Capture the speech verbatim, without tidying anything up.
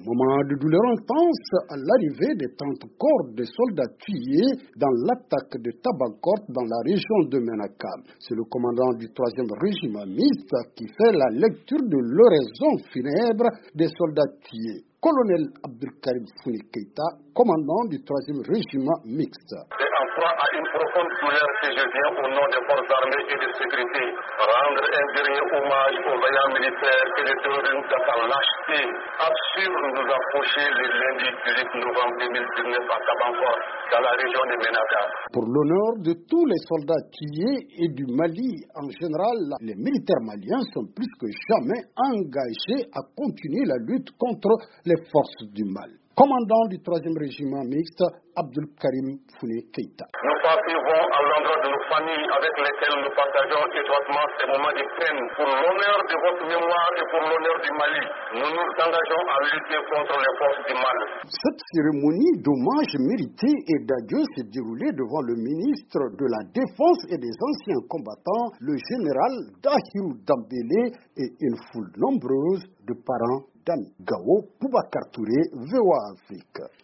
Moment de douleur intense à l'arrivée des trente corps de soldats tués dans l'attaque de Tabankort dans la région de Menaka. C'est le commandant du troisième régiment mixte qui fait la lecture de l'oraison funèbre des soldats tués. Colonel Abdelkarim Founi Keita, commandant du troisième régiment mixte. C'est en proie à une profonde douleur que je viens au nom des forces armées et de sécurité rendre un dernier hommage aux vaillants militaires que les terroristes dans sa lâcheté absurde nous a fauchés le lundi dix-huit novembre deux mille dix-neuf à Tabankort, dans la région de Menaka. Pour l'honneur de tous les soldats tués et du Mali en général, les militaires maliens sont plus que jamais engagés à continuer la lutte contre les forces du mal. Commandant du troisième régiment mixte, Abdul Karim Founi Keita. Nous participons à l'endroit de nos familles avec lesquelles nous partageons étroitement ces moments de peine. Pour l'honneur de votre mémoire et pour l'honneur du Mali, nous nous engageons à lutter contre les forces du mal. Cette cérémonie d'hommage mérité et d'adieu s'est déroulée devant le ministre de la Défense et des anciens combattants, le général Dahirou Dambélé et une foule nombreuse de parents d'Ami. Gao Boubacar Touré, V O A Afrique.